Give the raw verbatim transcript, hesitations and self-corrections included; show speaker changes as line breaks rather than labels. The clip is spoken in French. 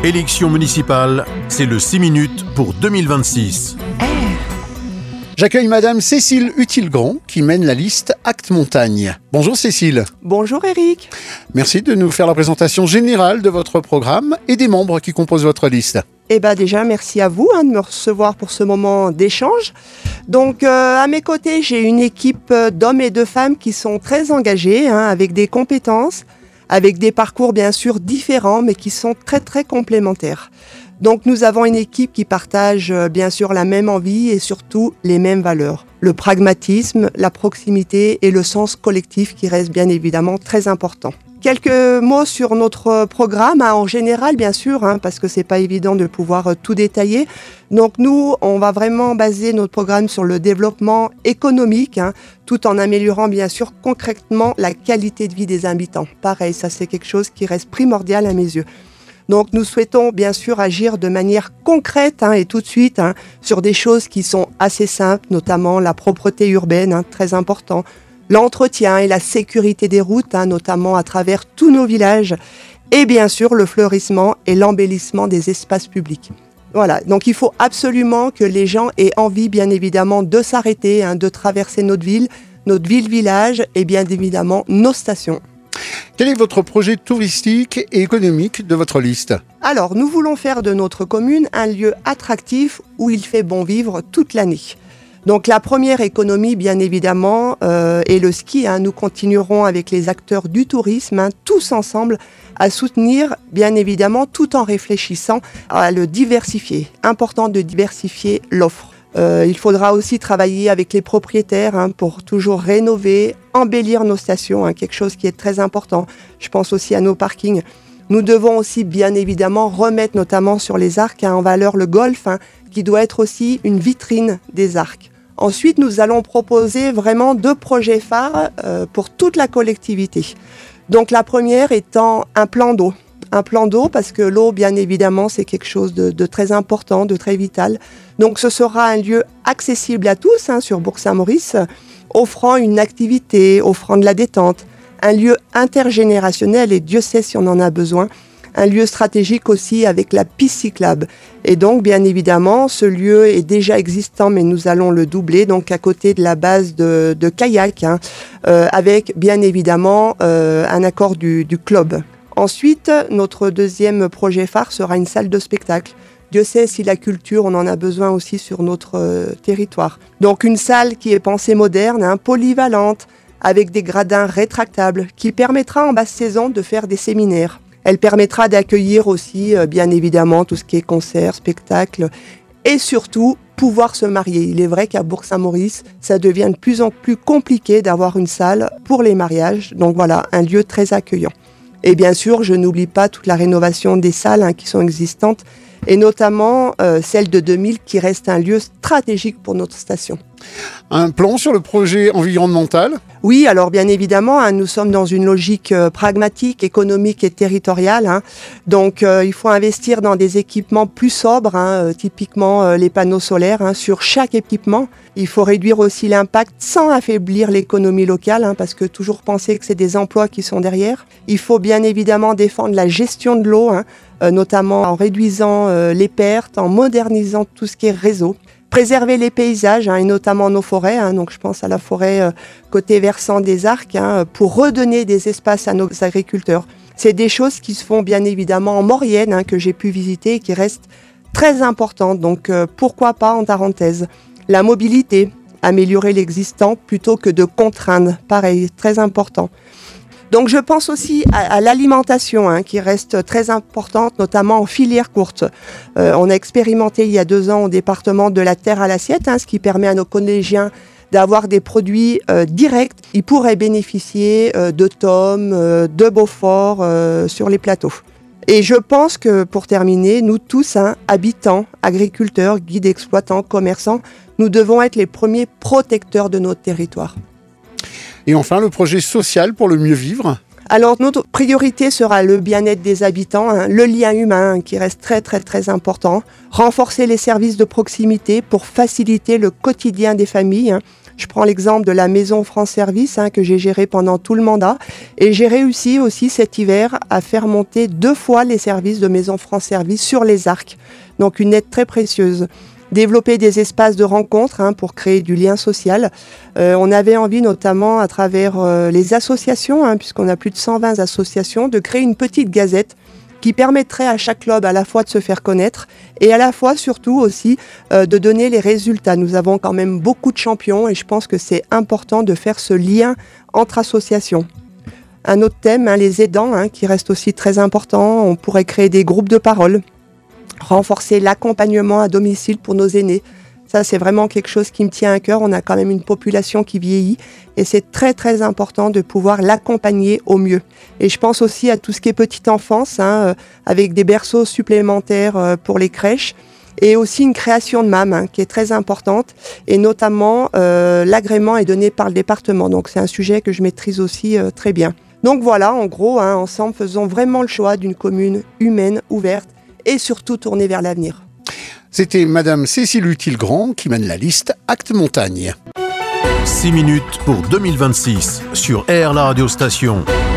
Élection municipale, c'est le six minutes pour deux mille vingt-six.
J'accueille Madame Cécile Hutil-Grand qui mène la liste Acte Montagne. Bonjour Cécile.
Bonjour Eric.
Merci de nous faire la présentation générale de votre programme et des membres qui composent votre liste.
Eh bien déjà, merci à vous hein, de me recevoir pour ce moment d'échange. Donc euh, à mes côtés, j'ai une équipe d'hommes et de femmes qui sont très engagés, hein, avec des compétences, avec des parcours bien sûr différents, mais qui sont très très complémentaires. Donc nous avons une équipe qui partage euh, bien sûr la même envie et surtout les mêmes valeurs. Le pragmatisme, la proximité et le sens collectif qui restent bien évidemment très importants. Quelques mots sur notre programme, hein, en général bien sûr, hein, parce que c'est pas évident de pouvoir euh, tout détailler. Donc nous, on va vraiment baser notre programme sur le développement économique, hein, tout en améliorant bien sûr concrètement la qualité de vie des habitants. Pareil, ça c'est quelque chose qui reste primordial à mes yeux. Donc nous souhaitons bien sûr agir de manière concrète hein, et tout de suite hein, sur des choses qui sont assez simples, notamment la propreté urbaine, hein, très important, l'entretien et la sécurité des routes, hein, notamment à travers tous nos villages, et bien sûr le fleurissement et l'embellissement des espaces publics. Voilà, donc il faut absolument que les gens aient envie bien évidemment de s'arrêter, hein, de traverser notre ville, notre ville-village et bien évidemment nos stations.
Quel est votre projet touristique et économique de votre liste ?
Alors, nous voulons faire de notre commune un lieu attractif où il fait bon vivre toute l'année. Donc la première économie, bien évidemment, euh, est le ski. Hein. Nous continuerons avec les acteurs du tourisme, hein, tous ensemble, à soutenir, bien évidemment, tout en réfléchissant à le diversifier. Important de diversifier l'offre. Euh, il faudra aussi travailler avec les propriétaires hein, pour toujours rénover, embellir nos stations, hein, quelque chose qui est très important. Je pense aussi à nos parkings. Nous devons aussi bien évidemment remettre notamment sur les arcs hein, en valeur le golf, hein, qui doit être aussi une vitrine des arcs. Ensuite, nous allons proposer vraiment deux projets phares euh, pour toute la collectivité. Donc la première étant un plan d'eau. Un plan d'eau parce que l'eau, bien évidemment, c'est quelque chose de, de très important, de très vital. Donc ce sera un lieu accessible à tous hein, sur Bourg-Saint-Maurice, offrant une activité, offrant de la détente. Un lieu intergénérationnel et Dieu sait si on en a besoin. Un lieu stratégique aussi avec la piste cyclable. Et donc, bien évidemment, ce lieu est déjà existant, mais nous allons le doubler, donc à côté de la base de, de kayak, hein, euh, avec bien évidemment euh, un accord du, du club. Ensuite, notre deuxième projet phare sera une salle de spectacle. Dieu sait si la culture, on en a besoin aussi sur notre euh, territoire. Donc une salle qui est pensée moderne, hein, polyvalente, avec des gradins rétractables, qui permettra en basse saison de faire des séminaires. Elle permettra d'accueillir aussi, euh, bien évidemment, tout ce qui est concerts, spectacles, et surtout, pouvoir se marier. Il est vrai qu'à Bourg-Saint-Maurice, ça devient de plus en plus compliqué d'avoir une salle pour les mariages. Donc voilà, un lieu très accueillant. Et bien sûr, je n'oublie pas toute la rénovation des salles hein, qui sont existantes, et notamment euh, celle de deux mille qui reste un lieu stratégique pour notre station.
Un plan sur le projet environnemental ?
Oui, alors bien évidemment, hein, nous sommes dans une logique euh, pragmatique, économique et territoriale. Hein. Donc euh, il faut investir dans des équipements plus sobres, hein, euh, typiquement euh, les panneaux solaires hein, sur chaque équipement. Il faut réduire aussi l'impact sans affaiblir l'économie locale, hein, parce que toujours penser que c'est des emplois qui sont derrière. Il faut bien évidemment défendre la gestion de l'eau, hein, euh, notamment en réduisant euh, les pertes, en modernisant tout ce qui est réseau. Préserver les paysages hein, et notamment nos forêts, hein, donc je pense à la forêt euh, côté versant des Arcs, hein, pour redonner des espaces à nos agriculteurs. C'est des choses qui se font bien évidemment en Maurienne, hein, que j'ai pu visiter et qui restent très importantes, donc euh, pourquoi pas en parenthèse. La mobilité, améliorer l'existant plutôt que de contraindre, pareil, très important. Donc je pense aussi à, à l'alimentation hein, qui reste très importante, notamment en filière courte. Euh, on a expérimenté il y a deux ans au département de la terre à l'assiette, hein, ce qui permet à nos collégiens d'avoir des produits euh, directs. Ils pourraient bénéficier euh, de tomes, euh, de Beaufort euh, sur les plateaux. Et je pense que pour terminer, nous tous, hein, habitants, agriculteurs, guides, exploitants, commerçants, nous devons être les premiers protecteurs de notre territoire.
Et enfin, le projet social pour le mieux vivre ?
Alors, notre priorité sera le bien-être des habitants, hein, le lien humain qui reste très, très, très important. Renforcer les services de proximité pour faciliter le quotidien des familles. Hein. Je prends l'exemple de la maison France Service hein, que j'ai gérée pendant tout le mandat et j'ai réussi aussi cet hiver à faire monter deux fois les services de maison France Service sur les arcs. Donc une aide très précieuse. Développer des espaces de rencontre hein, pour créer du lien social. Euh, on avait envie notamment à travers euh, les associations, hein, puisqu'on a plus de cent vingt associations, de créer une petite gazette qui permettrait à chaque club à la fois de se faire connaître et à la fois surtout aussi euh, de donner les résultats. Nous avons quand même beaucoup de champions et je pense que c'est important de faire ce lien entre associations. Un autre thème, hein, les aidants, hein, qui reste aussi très important. On pourrait créer des groupes de parole, renforcer l'accompagnement à domicile pour nos aînés. Ça, c'est vraiment quelque chose qui me tient à cœur. On a quand même une population qui vieillit et c'est très, très important de pouvoir l'accompagner au mieux. Et je pense aussi à tout ce qui est petite enfance, hein, euh, avec des berceaux supplémentaires euh, pour les crèches et aussi une création de M A M hein, qui est très importante et notamment euh, l'agrément est donné par le département. Donc, c'est un sujet que je maîtrise aussi euh, très bien. Donc voilà, en gros, hein, ensemble, faisons vraiment le choix d'une commune humaine, ouverte et surtout tournée vers l'avenir.
C'était Madame Cécile Hutil-Grand qui mène la liste Actes Montagne.
six minutes pour deux mille vingt-six sur R, la radio station.